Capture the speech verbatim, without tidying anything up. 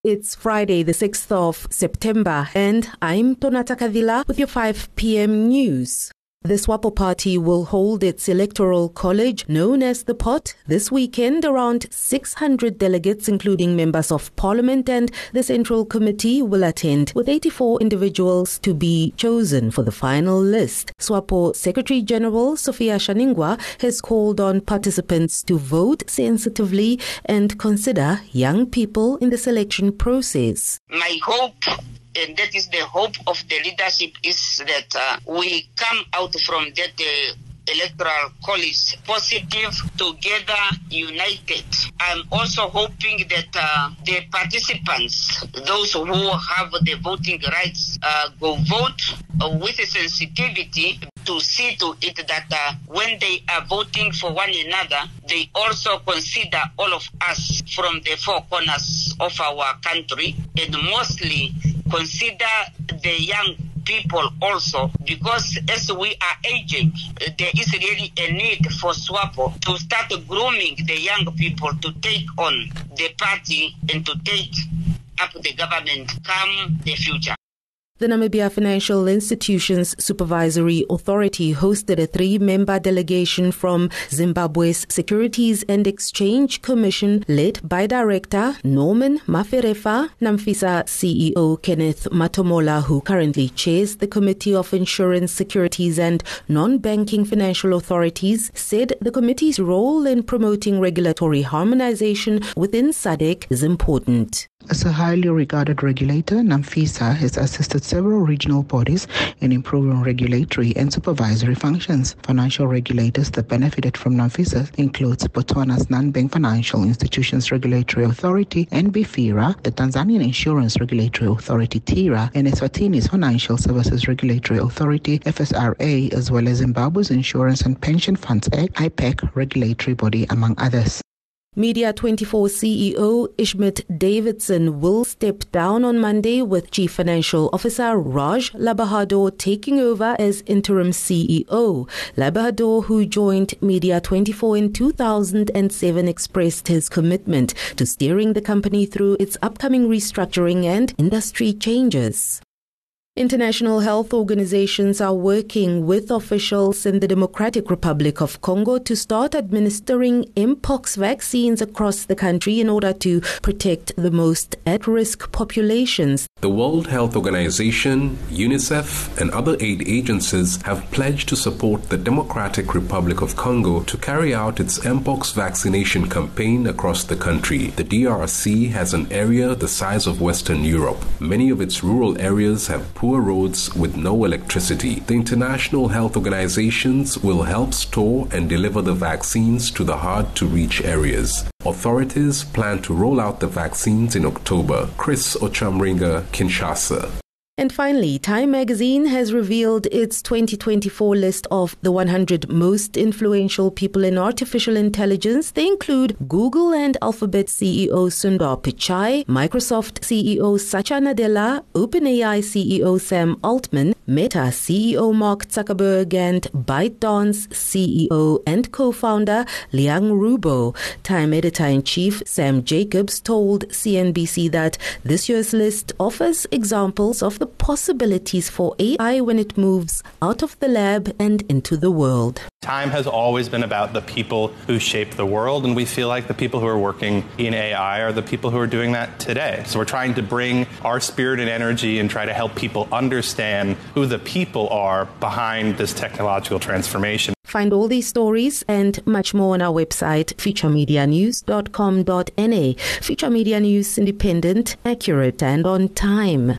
It's Friday, the sixth of September, and I'm Tonata Kavila with your five p.m. news. The SWAPO party will hold its electoral college, known as the P O T, this weekend. Around six hundred delegates, including members of parliament and the Central Committee, will attend, with eighty-four individuals to be chosen for the final list. SWAPO Secretary General Sophia Shaningwa has called on participants to vote sensitively and consider young people in the selection process. My hope, and that is the hope of the leadership, is that uh, we come out from that uh, electoral college positive, together, united. I'm also hoping that uh, the participants, those who have the voting rights, uh, go vote uh, with a sensitivity to see to it that uh, when they are voting for one another, they also consider all of us from the four corners of our country, and mostly consider the young people also, because as we are aging, there is really a need for SWAPO to start grooming the young people to take on the party and to take up the government come the future. The Namibia Financial Institutions Supervisory Authority hosted a three-member delegation from Zimbabwe's Securities and Exchange Commission, led by Director Norman Maferefa. NAMFISA C E O Kenneth Matomola, who currently chairs the Committee of Insurance, Securities and Non-Banking Financial Authorities, said the committee's role in promoting regulatory harmonization within S A D C is important. As a highly regarded regulator, NAMFISA has assisted several regional bodies in improving regulatory and supervisory functions. Financial regulators that benefited from NAMFISA includes Botswana's Non-Bank Financial Institutions Regulatory Authority, N B FIRA, the Tanzanian Insurance Regulatory Authority, TIRA, and Eswatini's Financial Services Regulatory Authority, F S R A, as well as Zimbabwe's Insurance and Pension Funds Act, I P E C, regulatory body, among others. Media twenty-four C E O Ishmet Davidson will step down on Monday, with Chief Financial Officer Raj Labahador taking over as interim C E O. Labahador, who joined Media twenty-four in two thousand seven, expressed his commitment to steering the company through its upcoming restructuring and industry changes. International health organizations are working with officials in the Democratic Republic of Congo to start administering Mpox vaccines across the country in order to protect the most at-risk populations. The World Health Organization, UNICEF, and other aid agencies have pledged to support the Democratic Republic of Congo to carry out its Mpox vaccination campaign across the country. The D R C has an area the size of Western Europe. Many of its rural areas have poor roads with no electricity. The international health organizations will help store and deliver the vaccines to the hard-to-reach areas. Authorities plan to roll out the vaccines in October. Chris Ochamringa, Kinshasa. And finally, Time magazine has revealed its twenty twenty-four list of the one hundred most influential people in artificial intelligence. They include Google and Alphabet C E O Sundar Pichai, Microsoft C E O Satya Nadella, OpenAI C E O Sam Altman, Meta C E O Mark Zuckerberg, and ByteDance C E O and co-founder Liang Rubo. Time editor-in-chief Sam Jacobs told C N B C that this year's list offers examples of the possibilities for A I when it moves out of the lab and into the world. Time has always been about the people who shape the world, and we feel like the people who are working in A I are the people who are doing that today. So we're trying to bring our spirit and energy and try to help people understand who the people are behind this technological transformation. Find all these stories and much more on our website, future media news dot com dot n a. Future Media News, independent, accurate, and on time.